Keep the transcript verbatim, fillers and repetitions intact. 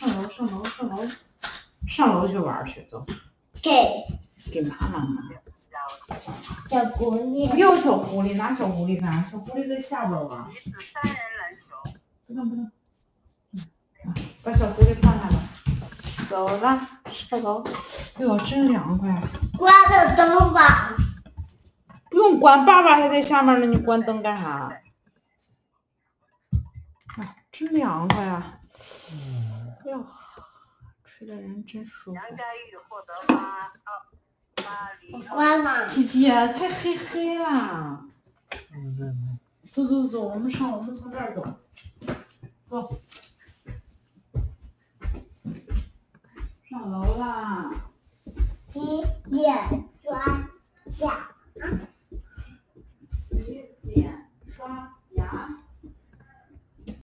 上楼，上楼，上楼，上楼去玩去，走。 给给妈妈嘛。 小狐狸。 不要小狐狸，拿小狐狸干？小狐狸在下边玩。 三人篮球。 不动不动。嗯，把小狐狸放下吧。走了，上楼。哎呦，真凉快。 关了灯吧。 不用关，爸爸还在下面呢，你关灯干啥？哎，真凉快啊！哎呦，吹的人真舒服。 杨佳玉获得八八厘。 关了。 姐姐，太黑黑了。嗯嗯。走走走，我们上，我们从这儿走。走。上楼啦。 几点？